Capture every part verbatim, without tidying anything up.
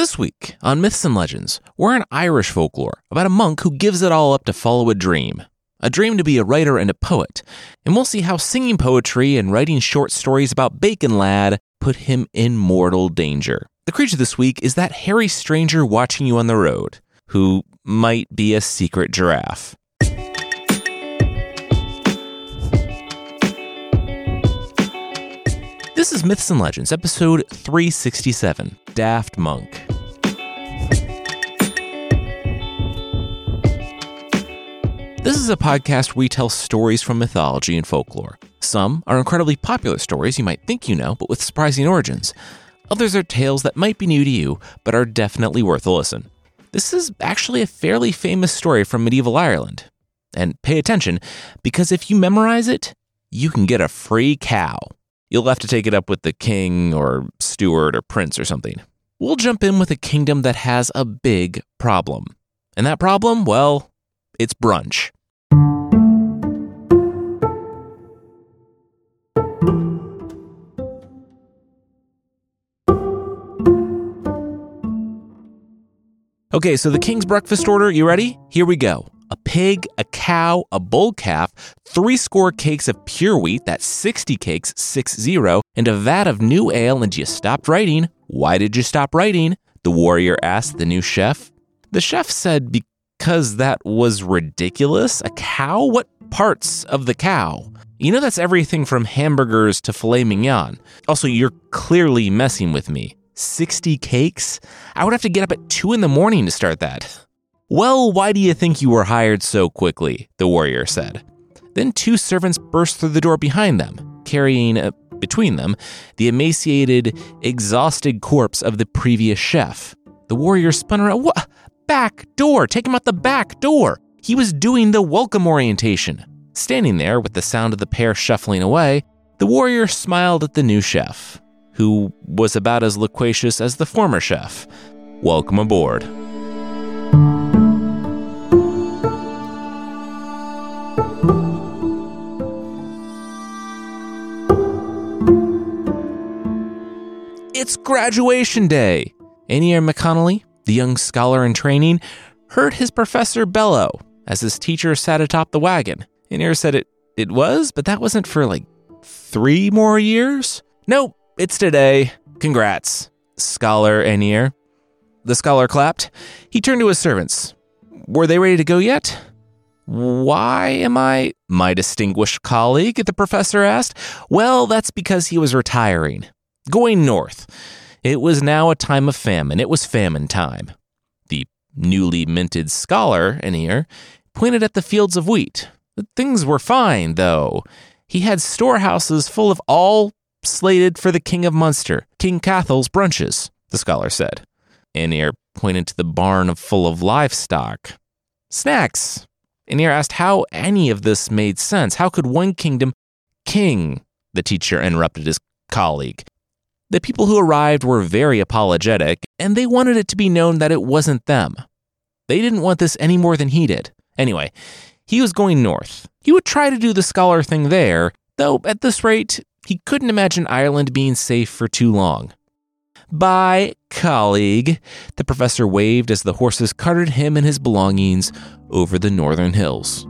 This week on Myths and Legends, we're in Irish folklore about a monk who gives it all up to follow a dream. A dream to be a writer and a poet. And we'll see how singing poetry and writing short stories about Bacon Lad put him in mortal danger. The creature this week is that hairy stranger watching you on the road, who might be a secret giraffe. This is Myths and Legends, episode three sixty-seven, Daft Monk. This is a podcast where we tell stories from mythology and folklore. Some are incredibly popular stories you might think you know, but with surprising origins. Others are tales that might be new to you, but are definitely worth a listen. This is actually a fairly famous story from medieval Ireland. And pay attention, because if you memorize it, you can get a free cow. You'll have to take it up with the king or steward or prince or something. We'll jump in with a kingdom that has a big problem. And that problem, well, it's brunch. Okay, so the king's breakfast order, you ready? Here we go. A pig, a cow, a bull calf, three score cakes of pure wheat, that's sixty cakes, six zero, and a vat of new ale, and you stopped writing. Why did you stop writing? The warrior asked the new chef. The chef said because that was ridiculous. A cow? What parts of the cow? You know that's everything from hamburgers to filet mignon. Also, you're clearly messing with me. sixty cakes? I would have to get up at two in the morning to start that. Well, why do you think you were hired so quickly? The warrior said. Then two servants burst through the door behind them, carrying, uh, between them, the emaciated, exhausted corpse of the previous chef. The warrior spun around. What? Back door! Take him out the back door! He was doing the welcome orientation. Standing there with the sound of the pair shuffling away, the warrior smiled at the new chef, who was about as loquacious as the former chef. Welcome aboard. It's graduation day. Aenir McConnelly, the young scholar in training, heard his professor bellow as his teacher sat atop the wagon. Aenir said it, it was, but that wasn't for like three more years? Nope, it's today. Congrats, Scholar Aenir. The scholar clapped. He turned to his servants. Were they ready to go yet? Why am I, my distinguished colleague? The professor asked. Well, that's because he was retiring. Going north. It was now a time of famine. It was famine time. The newly minted scholar, Aenir, pointed at the fields of wheat. Things were fine, though. He had storehouses full of all slated for the King of Munster, King Cathal's brunches, the scholar said. Aenir pointed to the barn full of livestock. Snacks. Aenir asked how any of this made sense. How could one kingdom... King, the teacher interrupted his colleague. The people who arrived were very apologetic, and they wanted it to be known that it wasn't them. They didn't want this any more than he did. Anyway, he was going north. He would try to do the scholar thing there, though at this rate, he couldn't imagine Ireland being safe for too long. Bye, colleague, the professor waved as the horses carted him and his belongings over the northern hills.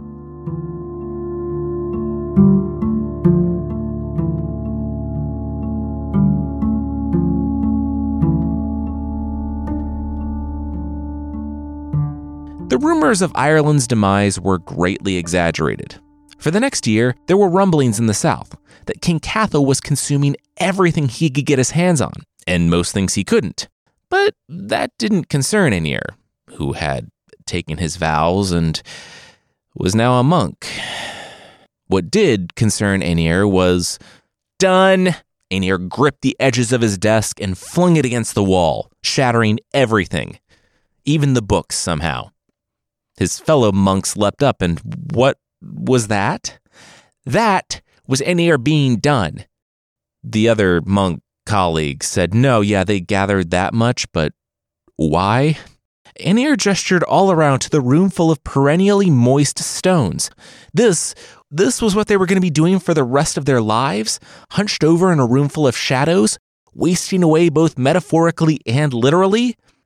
The rumors of Ireland's demise were greatly exaggerated. For the next year, there were rumblings in the south that King Cathal was consuming everything he could get his hands on, and most things he couldn't. But that didn't concern Aenir, who had taken his vows and was now a monk. What did concern Aenir was done. Aenir gripped the edges of his desk and flung it against the wall, shattering everything, even the books somehow. His fellow monks leapt up, and what was that? That was Aenir being done. The other monk colleague said, no, yeah, they gathered that much, but why? Aenir gestured all around to the room full of perennially moist stones. This, this was what they were going to be doing for the rest of their lives, hunched over in a room full of shadows, wasting away both metaphorically and literally?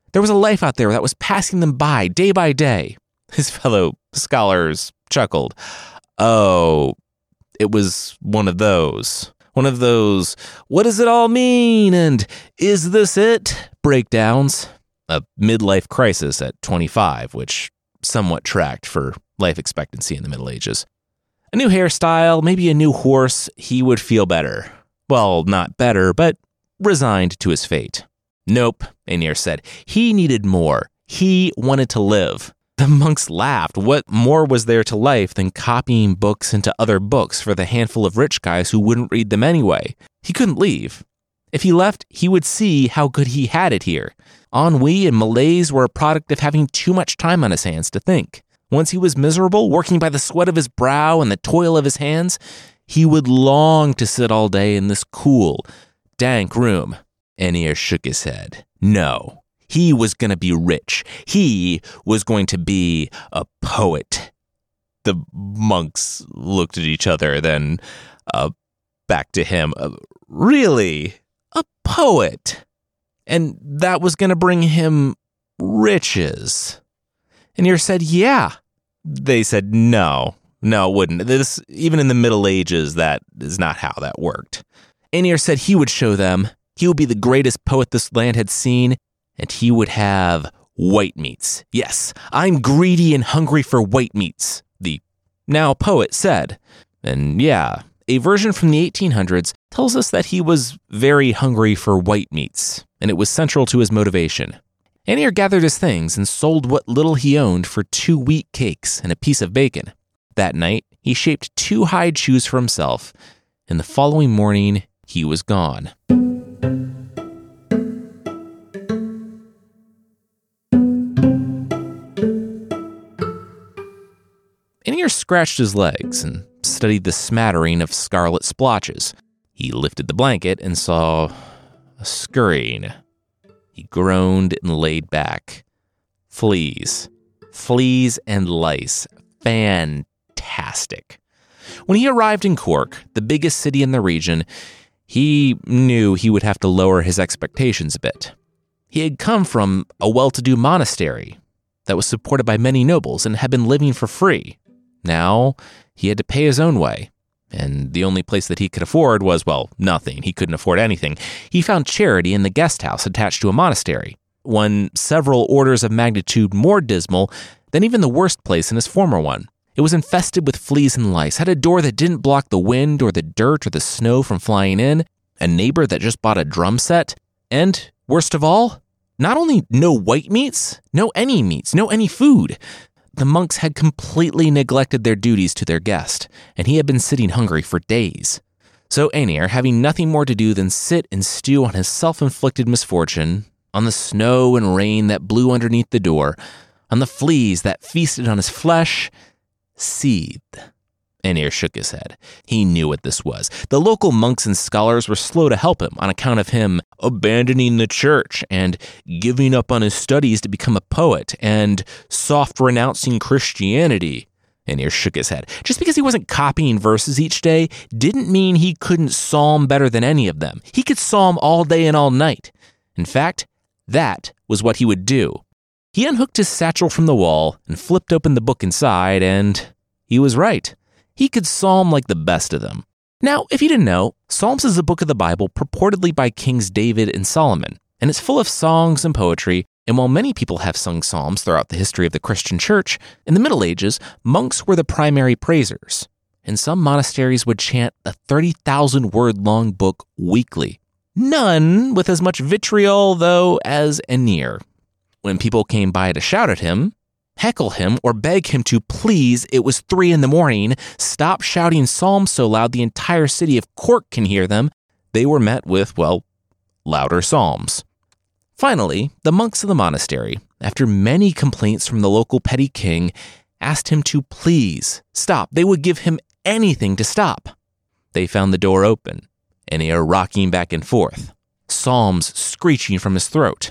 There was a life out there that was passing them by day by day. His fellow scholars chuckled. Oh, it was one of those. One of those, what does it all mean? And is this it? Breakdowns. A midlife crisis at twenty-five, which somewhat tracked for life expectancy in the Middle Ages. A new hairstyle, maybe a new horse, he would feel better. Well, not better, but resigned to his fate. Nope, Aenir said. He needed more. He wanted to live. The monks laughed. What more was there to life than copying books into other books for the handful of rich guys who wouldn't read them anyway? He couldn't leave. If he left, he would see how good he had it here. Ennui and malaise were a product of having too much time on his hands to think. Once he was miserable, working by the sweat of his brow and the toil of his hands, he would long to sit all day in this cool, dank room. Aenir shook his head. No, he was going to be rich. He was going to be a poet. The monks looked at each other, then uh, back to him. Uh, really? A poet? And that was going to bring him riches. Aenir said, yeah. They said, no, no, it wouldn't. This, even in the Middle Ages, that is not how that worked. Aenir said he would show them. He would be the greatest poet this land had seen, and he would have white meats. Yes, I'm greedy and hungry for white meats, the now poet said. And yeah, a version from the eighteen hundreds tells us that he was very hungry for white meats, and it was central to his motivation. Aenir gathered his things and sold what little he owned for two wheat cakes and a piece of bacon. That night, he shaped two hide shoes for himself, and the following morning, he was gone. Aenir scratched his legs and studied the smattering of scarlet splotches. He lifted the blanket and saw a scurrying. He groaned and laid back. Fleas. Fleas and lice. Fantastic. When he arrived in Cork, the biggest city in the region, he knew he would have to lower his expectations a bit. He had come from a well-to-do monastery that was supported by many nobles and had been living for free. Now, he had to pay his own way, and the only place that he could afford was, well, nothing. He couldn't afford anything. He found charity in the guest house attached to a monastery, one several orders of magnitude more dismal than even the worst place in his former one. It was infested with fleas and lice, had a door that didn't block the wind or the dirt or the snow from flying in, a neighbor that just bought a drum set, and, worst of all, not only no white meats, no any meats, no any food. The monks had completely neglected their duties to their guest, and he had been sitting hungry for days. So Aenir, having nothing more to do than sit and stew on his self-inflicted misfortune, on the snow and rain that blew underneath the door, on the fleas that feasted on his flesh, seethed. Aenir shook his head. He knew what this was. The local monks and scholars were slow to help him on account of him abandoning the church and giving up on his studies to become a poet and soft renouncing Christianity. Aenir shook his head. Just because he wasn't copying verses each day didn't mean he couldn't psalm better than any of them. He could psalm all day and all night. In fact, that was what he would do. He unhooked his satchel from the wall and flipped open the book inside, and he was right. He could psalm like the best of them. Now, if you didn't know, Psalms is a book of the Bible purportedly by Kings David and Solomon, and it's full of songs and poetry, and while many people have sung psalms throughout the history of the Christian church, in the Middle Ages, monks were the primary praisers, and some monasteries would chant a thirty thousand word long book weekly. None with as much vitriol, though, as Aenir. When people came by to shout at him, heckle him, or beg him to please, it was three in the morning, stop shouting psalms so loud the entire city of Cork can hear them, they were met with, well, louder psalms. Finally, the monks of the monastery, after many complaints from the local petty king, asked him to please stop. They would give him anything to stop. They found the door open, Aenir rocking back and forth, psalms screeching from his throat.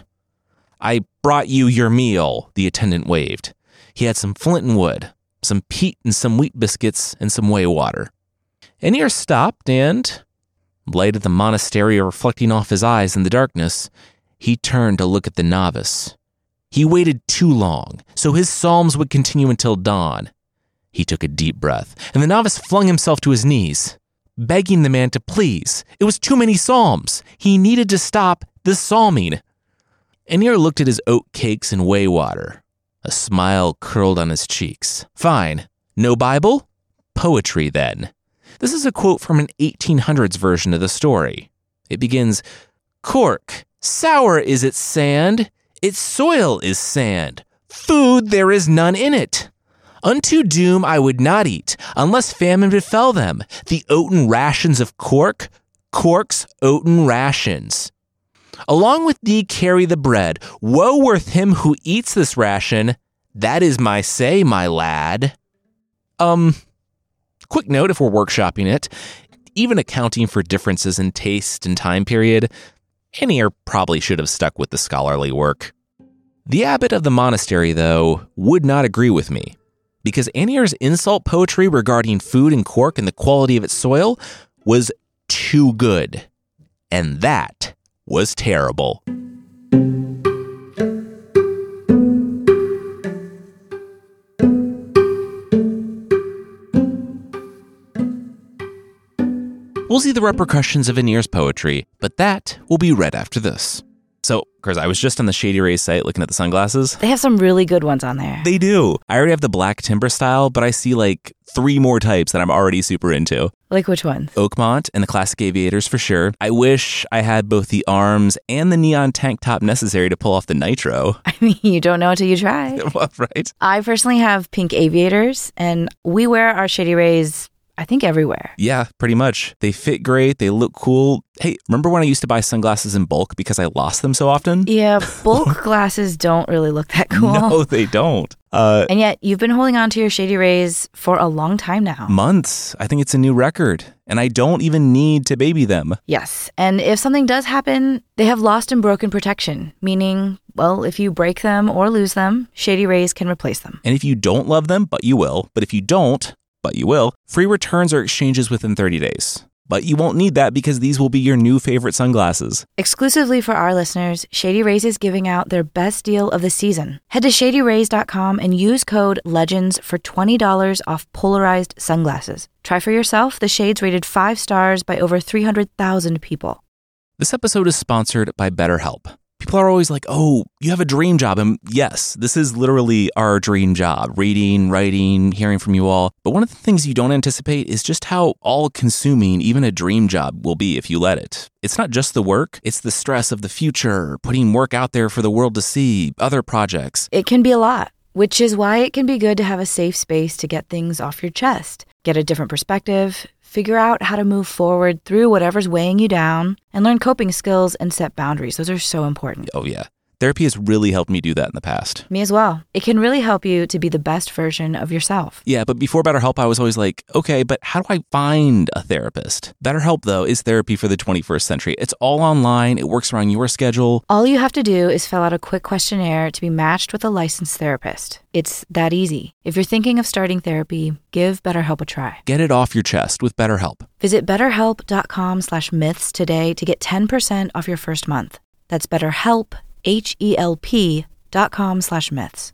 I brought you your meal, the attendant waved. He had some flint and wood, some peat and some wheat biscuits and some whey water. Aenir stopped and, light of the monastery reflecting off his eyes in the darkness, he turned to look at the novice, He waited too long, so his psalms would continue until dawn. He took a deep breath, and the novice flung himself to his knees, begging the man to please. It was too many psalms. He needed to stop this psalming. Aenir looked at his oat cakes and whey water. A smile curled on his cheeks. Fine. No Bible? Poetry, then. This is a quote from an eighteen hundreds version of the story. It begins, "Cork, sour is its sand. Its soil is sand. Food there is none in it. Unto doom I would not eat, unless famine befell them. The oaten rations of Cork, Cork's oaten rations. Along with thee carry the bread. Woe worth him who eats this ration. That is my say, my lad." Um, quick note if we're workshopping it, even accounting for differences in taste and time period, Aenir probably should have stuck with the scholarly work. The abbot of the monastery, though, would not agree with me, because Aenir's insult poetry regarding food in Cork and the quality of its soil was too good. And that was terrible. We'll see the repercussions of Aenir's poetry, but that will be right after this. So, Chris, I was just on the Shady Rays site looking at the sunglasses. They have some really good ones on there. They do. I already have the black timber style, but I see like three more types that I'm already super into. Like which ones? Oakmont and the classic aviators for sure. I wish I had both the arms and the neon tank top necessary to pull off the nitro. I mean, you don't know until you try. Well, right? I personally have pink aviators, and we wear our Shady Rays, I think, everywhere. Yeah, pretty much. They fit great. They look cool. Hey, remember when I used to buy sunglasses in bulk because I lost them so often? Yeah, bulk glasses don't really look that cool. No, they don't. Uh, and yet, you've been holding on to your Shady Rays for a long time now. Months. I think it's a new record. And I don't even need to baby them. Yes. And if something does happen, they have lost and broken protection, meaning, well, if you break them or lose them, Shady Rays can replace them. And if you don't love them, but you will, but if you don't, but you will, free returns or exchanges within thirty days. But you won't need that because these will be your new favorite sunglasses. Exclusively for our listeners, Shady Rays is giving out their best deal of the season. Head to shady rays dot com and use code LEGENDS for twenty dollars off polarized sunglasses. Try for yourself the shades rated five stars by over three hundred thousand people. This episode is sponsored by BetterHelp. People are always like, oh, you have a dream job. And yes, this is literally our dream job, reading, writing, hearing from you all. But one of the things you don't anticipate is just how all-consuming even a dream job will be if you let it. It's not just the work, it's the stress of the future, putting work out there for the world to see, other projects. It can be a lot, which is why it can be good to have a safe space to get things off your chest, get a different perspective, figure out how to move forward through whatever's weighing you down, and learn coping skills and set boundaries. Those are so important. Oh, yeah. Therapy has really helped me do that in the past. Me as well. It can really help you to be the best version of yourself. Yeah, but before BetterHelp, I was always like, okay, but how do I find a therapist? BetterHelp, though, is therapy for the twenty-first century. It's all online. It works around your schedule. All you have to do is fill out a quick questionnaire to be matched with a licensed therapist. It's that easy. If you're thinking of starting therapy, give BetterHelp a try. Get it off your chest with BetterHelp. Visit betterhelp.com slash myths today to get ten percent off your first month. That's BetterHelp, H-E-L-P dot com slash myths.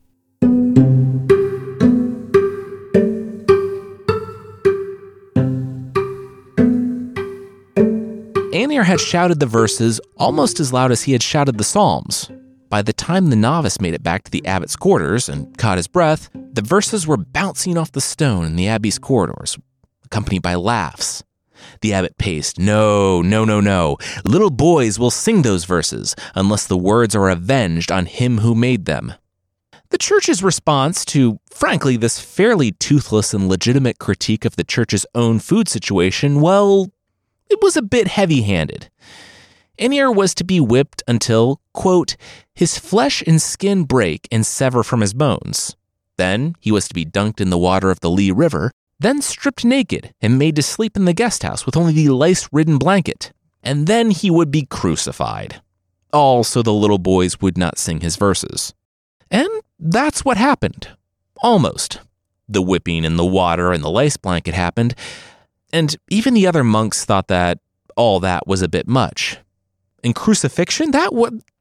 Aenir had shouted the verses almost as loud as he had shouted the psalms. By the time the novice made it back to the abbot's quarters and caught his breath, the verses were bouncing off the stone in the abbey's corridors, accompanied by laughs. The abbot paced, no, no, no, no. Little boys will sing those verses unless the words are avenged on him who made them. The church's response to, frankly, this fairly toothless and legitimate critique of the church's own food situation, well, it was a bit heavy-handed. Aenir was to be whipped until, quote, his flesh and skin break and sever from his bones. Then he was to be dunked in the water of the Lee River, then stripped naked and made to sleep in the guest house with only the lice-ridden blanket. And then he would be crucified. All so the little boys would not sing his verses. And that's what happened. Almost. The whipping and the water and the lice blanket happened, and even the other monks thought that all that was a bit much. And crucifixion, that w-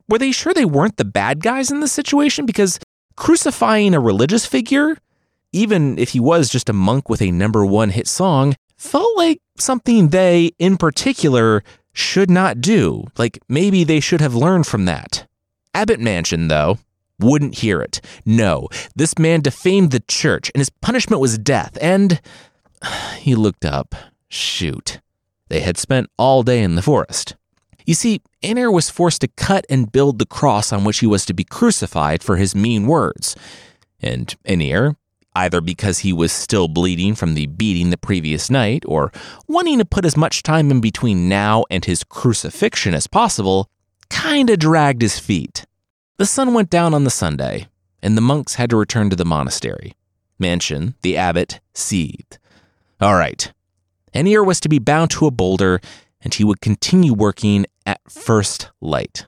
were they sure they weren't the bad guys in this situation? Because crucifying a religious figure, even if he was just a monk with a number one hit song, felt like something they, in particular, should not do. Like maybe they should have learned from that. Abbot Mansion, though, wouldn't hear it. No, this man defamed the church, and his punishment was death. And he looked up. Shoot. They had spent all day in the forest. You see, Aenir was forced to cut and build the cross on which he was to be crucified for his mean words. And Aenir, either because he was still bleeding from the beating the previous night, or wanting to put as much time in between now and his crucifixion as possible, kinda dragged his feet. The sun went down on the Sunday, and the monks had to return to the monastery. Mansion, the abbot, seethed. All right. Aenir was to be bound to a boulder, and he would continue working at first light.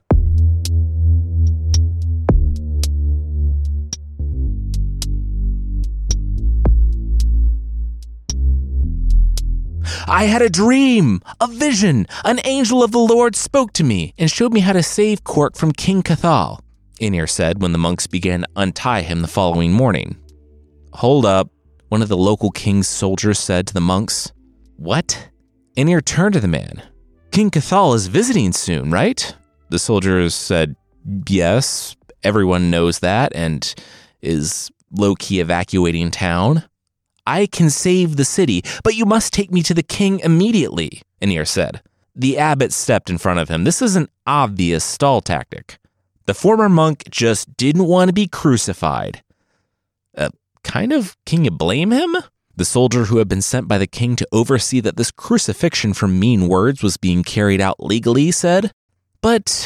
I had a dream, a vision. An angel of the Lord spoke to me and showed me how to save Cork from King Cathal, Aenir said when the monks began to untie him the following morning. Hold up, one of the local king's soldiers said to the monks. What? Aenir turned to the man. King Cathal is visiting soon, right? The soldiers said, yes, everyone knows that and is low-key evacuating town. I can save the city, but you must take me to the king immediately, Aenir said. The abbot stepped in front of him. This is an obvious stall tactic. The former monk just didn't want to be crucified. Uh, kind of, can you blame him? The soldier who had been sent by the king to oversee that this crucifixion for mean words was being carried out legally said. But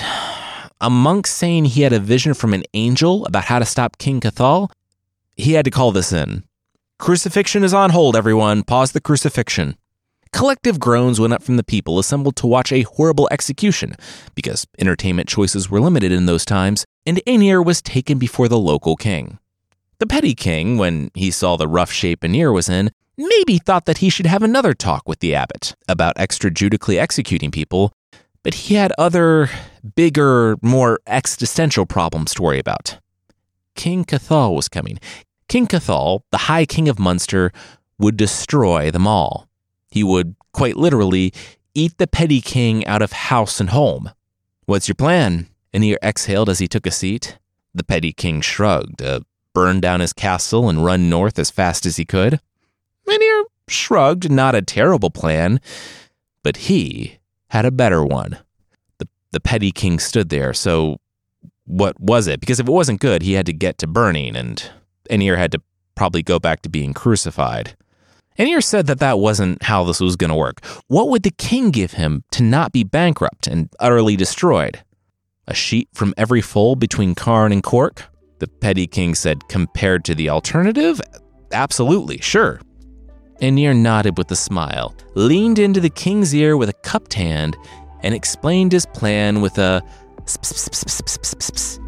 a monk saying he had a vision from an angel about how to stop King Cathal, he had to call this in. Crucifixion is on hold, everyone. Pause the crucifixion. Collective groans went up from the people assembled to watch a horrible execution, because entertainment choices were limited in those times, and Aenir was taken before the local king. The petty king, when he saw the rough shape Aenir was in, maybe thought that he should have another talk with the abbot about extrajudically executing people, but he had other, bigger, more existential problems to worry about. King Cathal was coming. King Cathal, the High King of Munster, would destroy them all. He would, quite literally, eat the petty king out of house and home. What's your plan? Aenir exhaled as he took a seat. The petty king shrugged, uh, burn down his castle and run north as fast as he could. Aenir shrugged, not a terrible plan, but he had a better one. The, the petty king stood there, so what was it? Because if it wasn't good, he had to get to burning, and Aenir had to probably go back to being crucified. Aenir said that that wasn't how this was going to work. What would the king give him to not be bankrupt and utterly destroyed? A sheep from every fold between Cairn and Cork? The petty king said, compared to the alternative? Absolutely, sure. Aenir nodded with a smile, leaned into the king's ear with a cupped hand, and explained his plan with a sps-sps-sps-sps-sps-sps.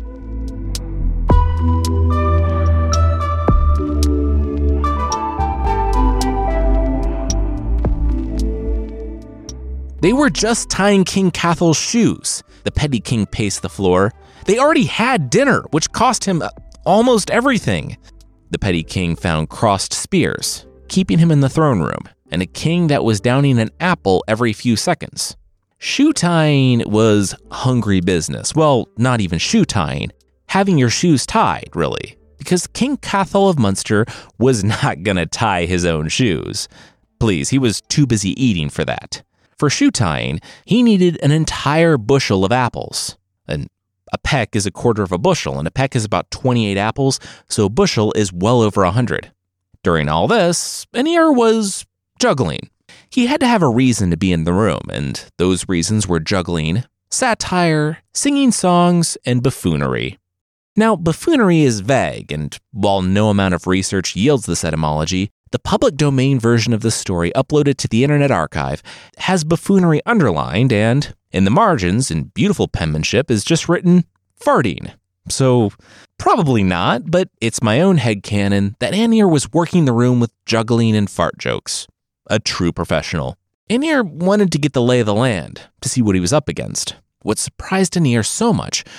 They were just tying King Cathal's shoes. The petty king paced the floor. They already had dinner, which cost him almost everything. The petty king found crossed spears, keeping him in the throne room, and a king that was downing an apple every few seconds. Shoe tying was hungry business. Well, not even shoe tying. Having your shoes tied, really. Because King Cathal of Munster was not gonna tie his own shoes. Please, he was too busy eating for that. For shoe tying, he needed an entire bushel of apples. And a peck is a quarter of a bushel, and a peck is about twenty-eight apples, so a bushel is well over one hundred. During all this, Aenir was juggling. He had to have a reason to be in the room, and those reasons were juggling, satire, singing songs, and buffoonery. Now, buffoonery is vague, and while no amount of research yields this etymology, the public domain version of the story uploaded to the Internet Archive has buffoonery underlined, and in the margins, in beautiful penmanship, is just written farting. So, probably not, but it's my own headcanon that Aenir was working the room with juggling and fart jokes. A true professional. Aenir wanted to get the lay of the land, to see what he was up against. What surprised Aenir so much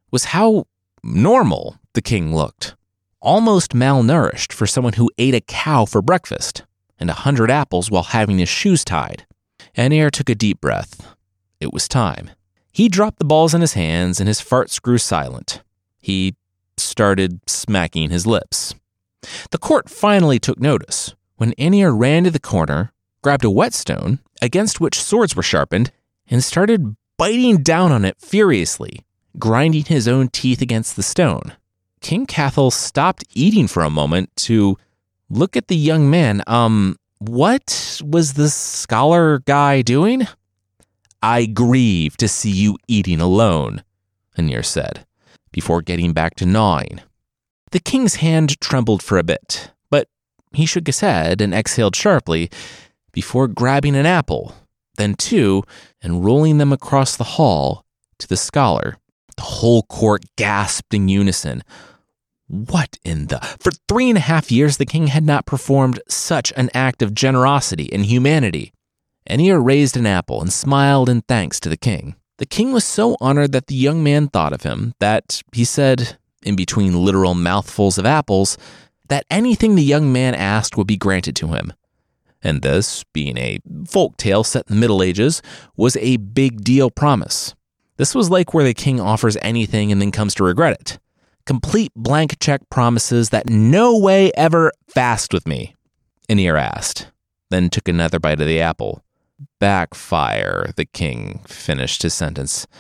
was how normal the king looked. Almost malnourished for someone who ate a cow for breakfast and a hundred apples while having his shoes tied. Aenir took a deep breath. It was time. He dropped the balls in his hands and his farts grew silent. He started smacking his lips. The court finally took notice when Aenir ran to the corner, grabbed a whetstone against which swords were sharpened, and started biting down on it furiously, grinding his own teeth against the stone. King Cathal stopped eating for a moment to look at the young man. Um, what was this scholar guy doing? I grieve to see you eating alone, Aenir said, before getting back to gnawing. The king's hand trembled for a bit, but he shook his head and exhaled sharply before grabbing an apple, then two, and rolling them across the hall to the scholar. The whole court gasped in unison. What in the... For three and a half years, the king had not performed such an act of generosity and humanity. Aenir raised an apple and smiled in thanks to the king. The king was so honored that the young man thought of him that he said, in between literal mouthfuls of apples, that anything the young man asked would be granted to him. And this, being a folk tale set in the Middle Ages, was a big deal promise. This was like where the king offers anything and then comes to regret it. Complete blank check promises that no way ever fast with me, Aenir asked, then took another bite of the apple. Backfire, the king finished his sentence.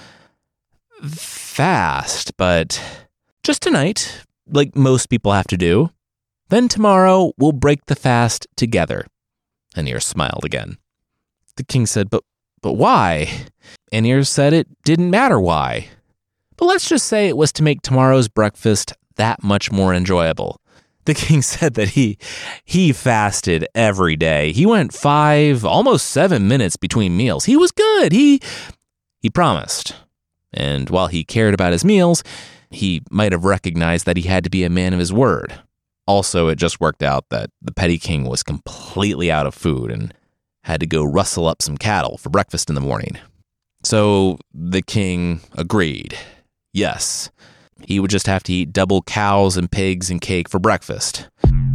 Fast, but just tonight, like most people have to do. Then tomorrow, we'll break the fast together. Aenir smiled again. The king said, but but why? Aenir said it didn't matter why. But let's just say it was to make tomorrow's breakfast that much more enjoyable. The king said that he he fasted every day. He went five, almost seven minutes between meals. He was good. He he promised. And while he cared about his meals, he might have recognized that he had to be a man of his word. Also, it just worked out that the petty king was completely out of food and had to go rustle up some cattle for breakfast in the morning. So the king agreed. Yes, he would just have to eat double cows and pigs and cake for breakfast.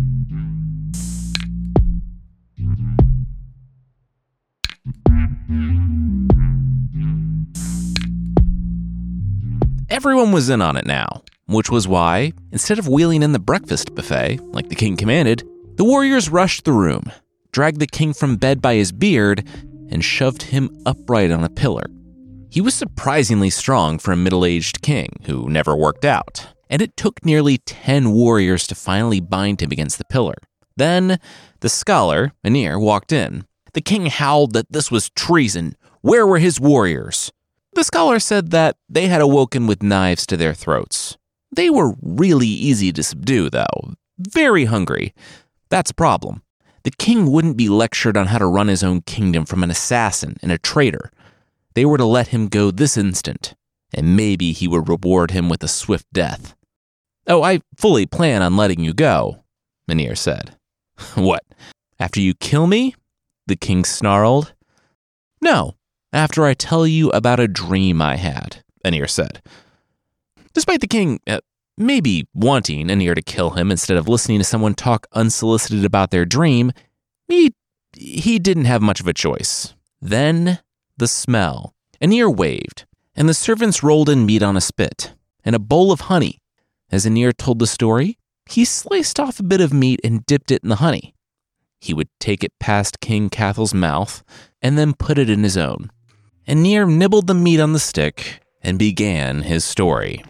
Everyone was in on it now, which was why, instead of wheeling in the breakfast buffet, like the king commanded, the warriors rushed the room, dragged the king from bed by his beard, and shoved him upright on a pillar. He was surprisingly strong for a middle-aged king who never worked out, and it took nearly ten warriors to finally bind him against the pillar. Then, the scholar, Aenir, walked in. The king howled that this was treason. Where were his warriors? The scholar said that they had awoken with knives to their throats. They were really easy to subdue, though. Very hungry. That's a problem. The king wouldn't be lectured on how to run his own kingdom from an assassin and a traitor. They were to let him go this instant, and maybe he would reward him with a swift death. Oh, I fully plan on letting you go, Aenir said. What, after you kill me? The king snarled. No, after I tell you about a dream I had, Aenir said. Despite the king uh, maybe wanting Aenir to kill him instead of listening to someone talk unsolicited about their dream, he, he didn't have much of a choice. Then, the smell. Aenir waved, and the servants rolled in meat on a spit, and a bowl of honey. As Aenir told the story, he sliced off a bit of meat and dipped it in the honey. He would take it past King Cathal's mouth, and then put it in his own. Aenir nibbled the meat on the stick, and began his story.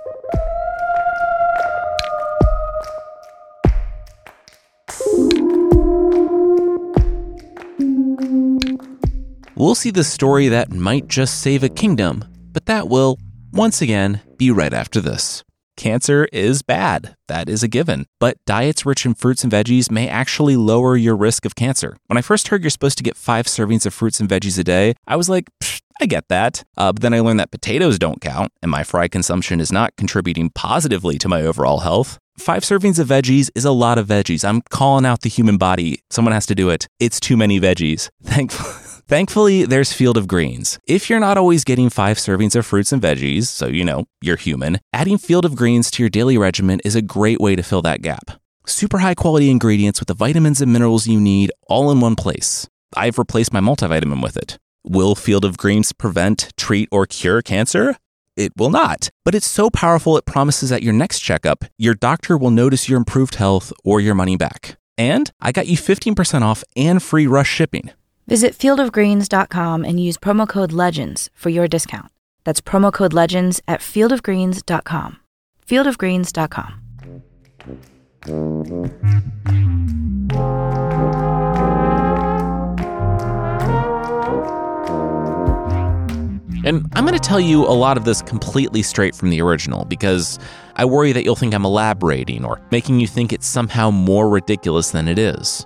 We'll see the story that might just save a kingdom, but that will, once again, be right after this. Cancer is bad. That is a given. But diets rich in fruits and veggies may actually lower your risk of cancer. When I first heard you're supposed to get five servings of fruits and veggies a day, I was like, I get that. Uh, but then I learned that potatoes don't count, and my fry consumption is not contributing positively to my overall health. Five servings of veggies is a lot of veggies. I'm calling out the human body. Someone has to do it. It's too many veggies. Thankfully. Thankfully, there's Field of Greens. If you're not always getting five servings of fruits and veggies, so you know, you're human, adding Field of Greens to your daily regimen is a great way to fill that gap. Super high quality ingredients with the vitamins and minerals you need all in one place. I've replaced my multivitamin with it. Will Field of Greens prevent, treat, or cure cancer? It will not, but it's so powerful it promises at your next checkup, your doctor will notice your improved health or your money back. And I got you fifteen percent off and free rush shipping. Visit field of greens dot com and use promo code LEGENDS for your discount. That's promo code LEGENDS at field of greens dot com. field of greens dot com. And I'm going to tell you a lot of this completely straight from the original because I worry that you'll think I'm elaborating or making you think it's somehow more ridiculous than it is.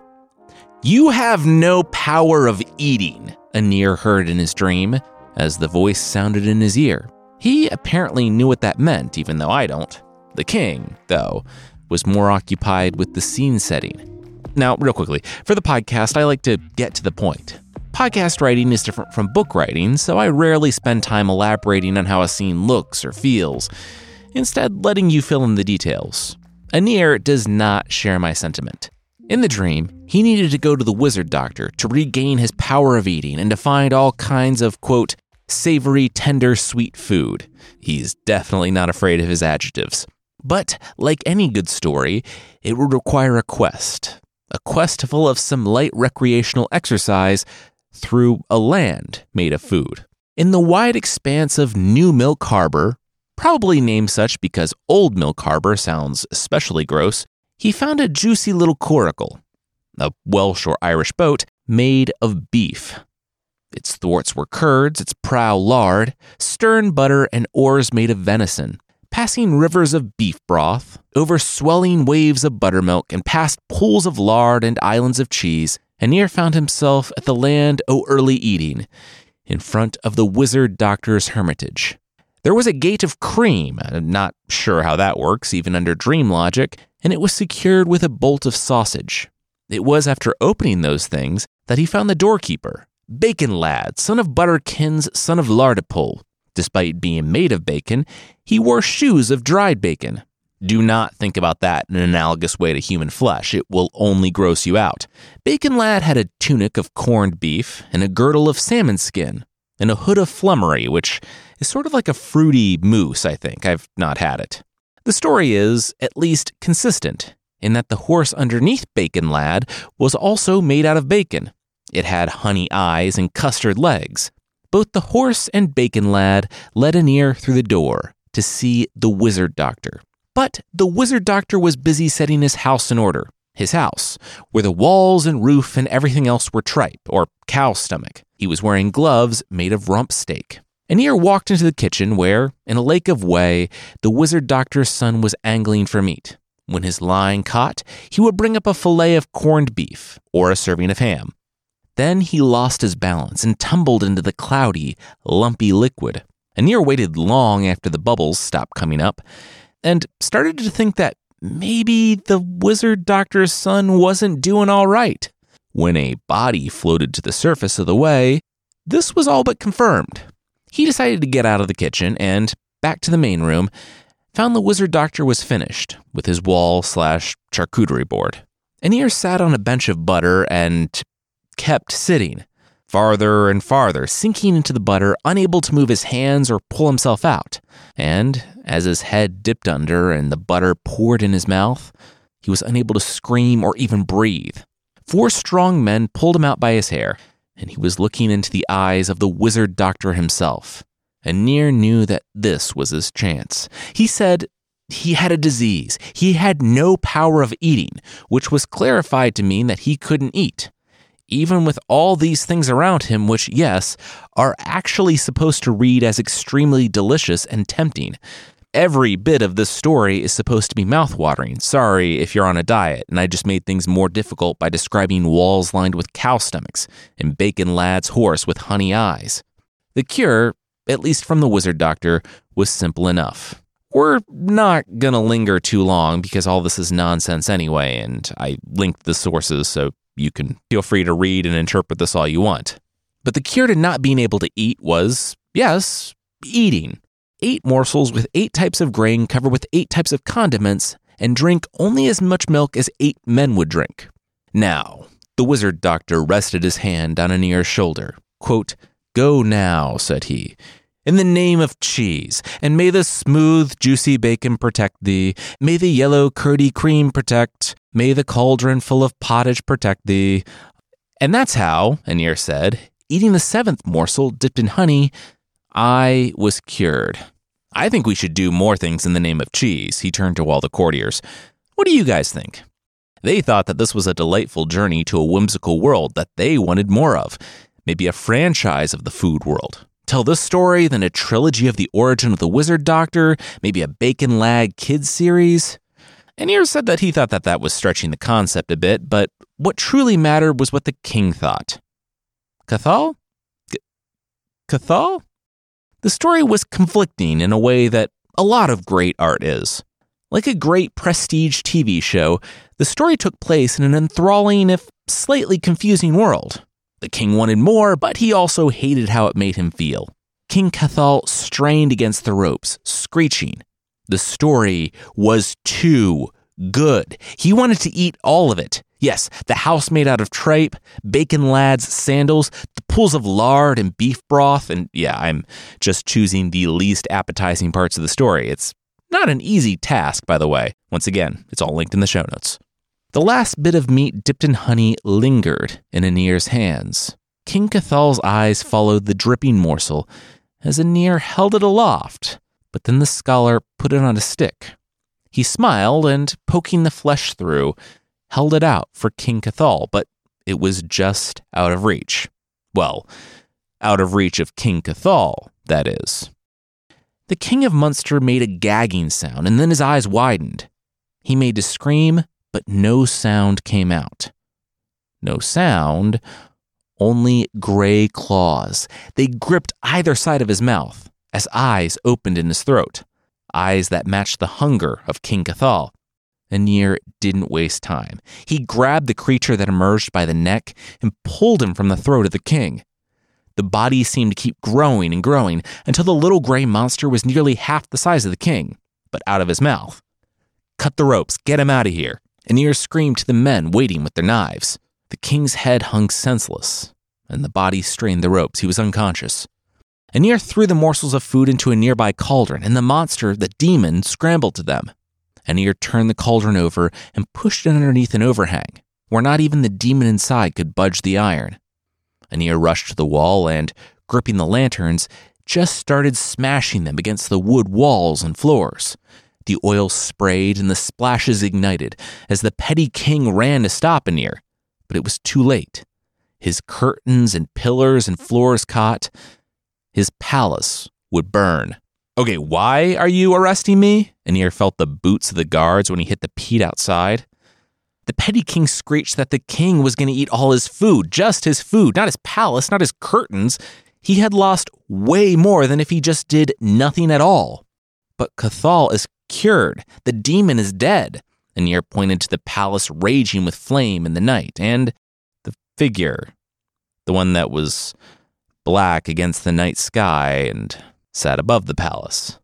You have no power of eating, Anir heard in his dream as the voice sounded in his ear. He apparently knew what that meant, even though I don't. The king, though, was more occupied with the scene setting. Now, real quickly, for the podcast, I like to get to the point. Podcast writing is different from book writing, so I rarely spend time elaborating on how a scene looks or feels, instead letting you fill in the details. Anir does not share my sentiment. In the dream, he needed to go to the wizard doctor to regain his power of eating and to find all kinds of, quote, savory, tender, sweet food. He's definitely not afraid of his adjectives. But, like any good story, it would require a quest. A quest full of some light recreational exercise through a land made of food. In the wide expanse of New Milk Harbor, probably named such because Old Milk Harbor sounds especially gross, he found a juicy little coracle, a Welsh or Irish boat made of beef. Its thwarts were curds, its prow lard, stern butter, and oars made of venison. Passing rivers of beef broth, over swelling waves of buttermilk, and past pools of lard and islands of cheese, Anir found himself at the land o' early eating, in front of the wizard doctor's hermitage. There was a gate of cream, I'm not sure how that works, even under dream logic, and it was secured with a bolt of sausage. It was after opening those things that he found the doorkeeper, Bacon Lad, son of Butterkin's son of Lardipole. Despite being made of bacon, he wore shoes of dried bacon. Do not think about that in an analogous way to human flesh. It will only gross you out. Bacon Lad had a tunic of corned beef and a girdle of salmon skin and a hood of flummery, which is sort of like a fruity mousse, I think. I've not had it. The story is, at least, consistent in that the horse underneath Bacon Lad was also made out of bacon. It had honey eyes and custard legs. Both the horse and Bacon Lad led Anir through the door to see the wizard doctor. But the wizard doctor was busy setting his house in order. His house, where the walls and roof and everything else were tripe, or cow stomach. He was wearing gloves made of rump steak. Anir walked into the kitchen where, in a lake of whey, the wizard doctor's son was angling for meat. When his line caught, he would bring up a fillet of corned beef, or a serving of ham. Then he lost his balance and tumbled into the cloudy, lumpy liquid. Anir waited long after the bubbles stopped coming up, and started to think that maybe the wizard doctor's son wasn't doing all right. When a body floated to the surface of the whey, this was all but confirmed. He decided to get out of the kitchen and, back to the main room, found the wizard doctor was finished with his wall slash charcuterie board. Anir sat on a bench of butter and kept sitting, farther and farther, sinking into the butter, unable to move his hands or pull himself out. And as his head dipped under and the butter poured in his mouth, he was unable to scream or even breathe. Four strong men pulled him out by his hair, and he was looking into the eyes of the wizard doctor himself. Anir knew that this was his chance. He said he had a disease. He had no power of eating, which was clarified to mean that he couldn't eat. Even with all these things around him, which, yes, are actually supposed to read as extremely delicious and tempting. Every bit of this story is supposed to be mouthwatering. Sorry if you're on a diet, and I just made things more difficult by describing walls lined with cow stomachs and Bacon Lad's horse with honey eyes. The cure, at least from the wizard doctor, was simple enough. We're not gonna linger too long because all this is nonsense anyway, and I linked the sources so you can feel free to read and interpret this all you want. But the cure to not being able to eat was, yes, eating. Eight morsels with eight types of grain covered with eight types of condiments, and drink only as much milk as eight men would drink. Now, the wizard doctor rested his hand on Anir's shoulder. Quote, "Go now," said he, "in the name of cheese, and may the smooth, juicy bacon protect thee. May the yellow curdy cream protect. May the cauldron full of pottage protect thee." And that's how, Anir said, eating the seventh morsel dipped in honey, I was cured. I think we should do more things in the name of cheese, he turned to all the courtiers. What do you guys think? They thought that this was a delightful journey to a whimsical world that they wanted more of. Maybe a franchise of the food world. Tell this story, then a trilogy of the origin of the wizard doctor, maybe a Bacon Lag kids series. Anir said that he thought that that was stretching the concept a bit, but what truly mattered was what the king thought. Cathal? C- Cathal? The story was conflicting in a way that a lot of great art is. Like a great prestige T V show, the story took place in an enthralling, if slightly confusing world. The king wanted more, but he also hated how it made him feel. King Cathal strained against the ropes, screeching. The story was too good. He wanted to eat all of it. Yes, the house made out of tripe, Bacon Lad's sandals, the pools of lard and beef broth, and yeah, I'm just choosing the least appetizing parts of the story. It's not an easy task, by the way. Once again, it's all linked in the show notes. The last bit of meat dipped in honey lingered in Anir's hands. King Cathal's eyes followed the dripping morsel as Anir held it aloft, but then the scholar put it on a stick. He smiled and, poking the flesh through, held it out for King Cathal, but it was just out of reach. Well, out of reach of King Cathal, that is. The King of Munster made a gagging sound, and then his eyes widened. He made to scream, but no sound came out. No sound, only gray claws. They gripped either side of his mouth as eyes opened in his throat, eyes that matched the hunger of King Cathal. Anir didn't waste time. He grabbed the creature that emerged by the neck and pulled him from the throat of the king. The body seemed to keep growing and growing until the little gray monster was nearly half the size of the king, but out of his mouth. Cut the ropes, get him out of here. Anir screamed to the men waiting with their knives. The king's head hung senseless, and the body strained the ropes. He was unconscious. Anir threw the morsels of food into a nearby cauldron, and the monster, the demon, scrambled to them. Anir turned the cauldron over and pushed it underneath an overhang, where not even the demon inside could budge the iron. Anir rushed to the wall and, gripping the lanterns, just started smashing them against the wood walls and floors. The oil sprayed and the splashes ignited as the petty king ran to stop Anir, but it was too late. His curtains and pillars and floors caught. His palace would burn. Okay, why are you arresting me? Anir felt the boots of the guards when he hit the peat outside. The petty king screeched that the king was going to eat all his food, just his food, not his palace, not his curtains. He had lost way more than if he just did nothing at all. But Cathal is cured. The demon is dead. Anir pointed to the palace raging with flame in the night, and the figure, the one that was black against the night sky and sat above the palace.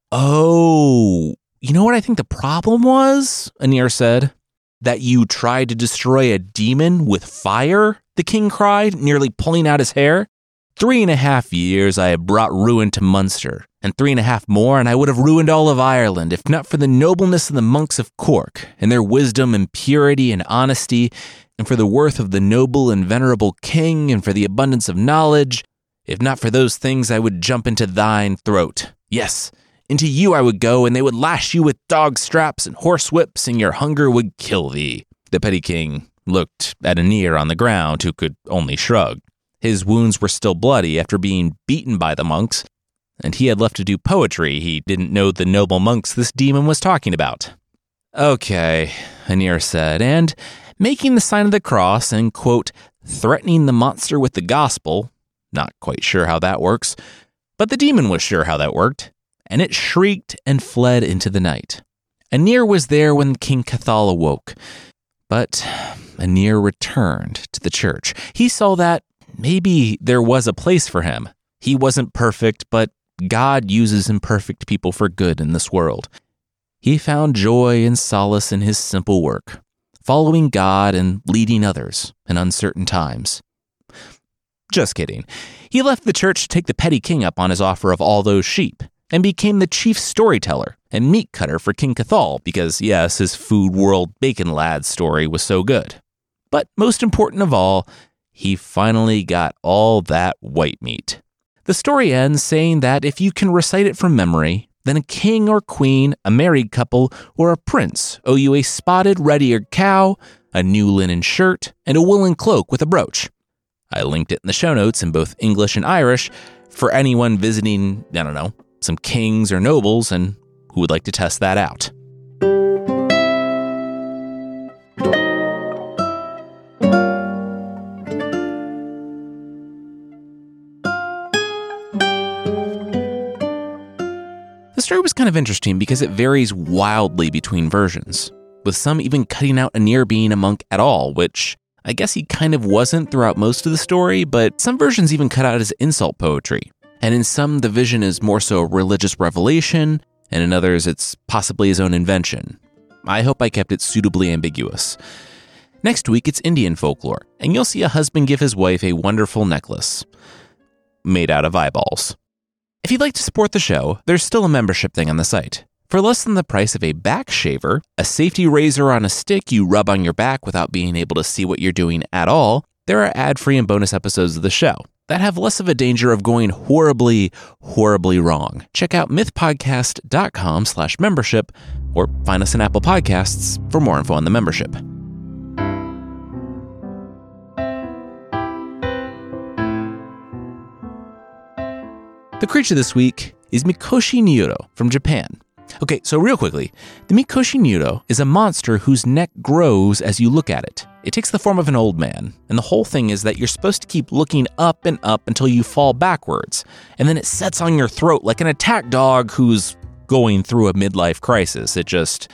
Oh, you know what I think the problem was? Anir said. That you tried to destroy a demon with fire? The king cried, nearly pulling out his hair. Three and a half years I have brought ruin to Munster, and three and a half more, and I would have ruined all of Ireland, if not for the nobleness of the monks of Cork, and their wisdom and purity and honesty, and for the worth of the noble and venerable king, and for the abundance of knowledge. If not for those things, I would jump into thine throat. Yes, into you I would go, and they would lash you with dog straps and horse whips, and your hunger would kill thee. The petty king looked at Anir on the ground, who could only shrug. His wounds were still bloody after being beaten by the monks, and he had left to do poetry. He didn't know the noble monks this demon was talking about. Okay, Anir said, and making the sign of the cross and, quote, threatening the monster with the gospel, not quite sure how that works, but the demon was sure how that worked, and it shrieked and fled into the night. Anir was there when King Cathal awoke, but Anir returned to the church. He saw that maybe there was a place for him. He wasn't perfect, but God uses imperfect people for good in this world. He found joy and solace in his simple work, following God and leading others in uncertain times. Just kidding. He left the church to take the petty king up on his offer of all those sheep, and became the chief storyteller and meat cutter for King Cathal because, yes, his Food World Bacon Lad story was so good. But most important of all, he finally got all that white meat. The story ends saying that if you can recite it from memory, then a king or queen, a married couple, or a prince owe you a spotted red-eared cow, a new linen shirt, and a woolen cloak with a brooch. I linked it in the show notes in both English and Irish for anyone visiting, I don't know, some kings or nobles and who would like to test that out. The story was kind of interesting because it varies wildly between versions, with some even cutting out Anir being a monk at all, which I guess he kind of wasn't throughout most of the story, but some versions even cut out his insult poetry. And in some, the vision is more so a religious revelation, and in others, it's possibly his own invention. I hope I kept it suitably ambiguous. Next week, it's Indian folklore, and you'll see a husband give his wife a wonderful necklace made out of eyeballs. If you'd like to support the show, there's still a membership thing on the site. For less than the price of a back shaver, a safety razor on a stick you rub on your back without being able to see what you're doing at all, there are ad-free and bonus episodes of the show that have less of a danger of going horribly, horribly wrong. Check out mythpodcast.com slash membership or find us on Apple Podcasts for more info on the membership. The creature this week is Mikoshi Nyuro from Japan. Okay, so real quickly, the Mikoshi Nyuro is a monster whose neck grows as you look at it. It takes the form of an old man, and the whole thing is that you're supposed to keep looking up and up until you fall backwards, and then it sets on your throat like an attack dog who's going through a midlife crisis. It just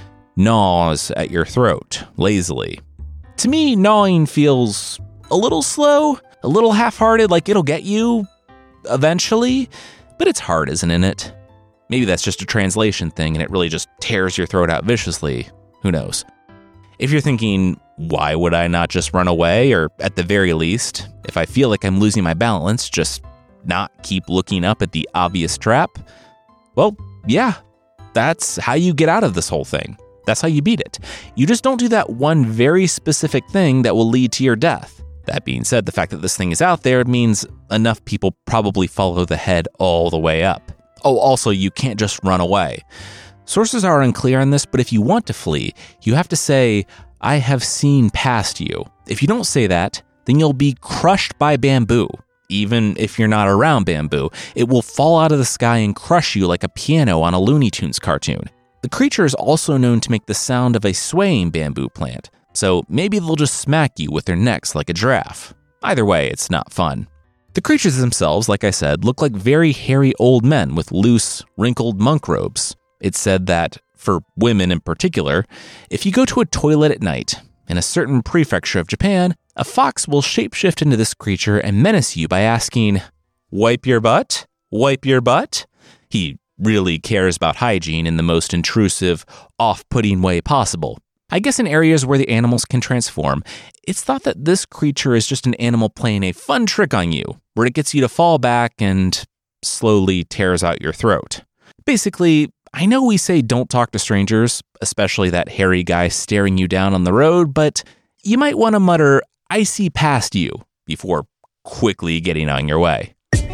gnaws at your throat, lazily. To me, gnawing feels a little slow, a little half-hearted, like it'll get you eventually, but its heart isn't in it. Maybe that's just a translation thing and it really just tears your throat out viciously. Who knows? If you're thinking, why would I not just run away? Or at the very least, if I feel like I'm losing my balance, just not keep looking up at the obvious trap? Well, yeah, that's how you get out of this whole thing. That's how you beat it. You just don't do that one very specific thing that will lead to your death. That being said, the fact that this thing is out there means enough people probably follow the head all the way up. Oh, also, you can't just run away. Sources are unclear on this, but if you want to flee, you have to say, I have seen past you. If you don't say that, then you'll be crushed by bamboo. Even if you're not around bamboo, it will fall out of the sky and crush you like a piano on a Looney Tunes cartoon. The creature is also known to make the sound of a swaying bamboo plant, so maybe they'll just smack you with their necks like a giraffe. Either way, it's not fun. The creatures themselves, like I said, look like very hairy old men with loose, wrinkled monk robes. It's said that, for women in particular, if you go to a toilet at night in a certain prefecture of Japan, a fox will shapeshift into this creature and menace you by asking, "Wipe your butt? Wipe your butt?" He really cares about hygiene in the most intrusive, off-putting way possible. I guess in areas where the animals can transform, it's thought that this creature is just an animal playing a fun trick on you, where it gets you to fall back and slowly tears out your throat. Basically, I know we say don't talk to strangers, especially that hairy guy staring you down on the road, but you might want to mutter, "I see past you," before quickly getting on your way.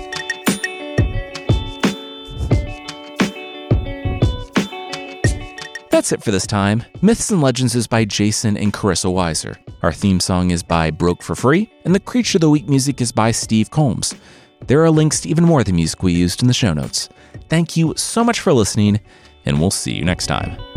That's it for this time. Myths and Legends is by Jason and Carissa Weiser. Our theme song is by Broke for Free, and the Creature of the Week music is by Steve Combs. There are links to even more of the music we used in the show notes. Thank you so much for listening, and we'll see you next time.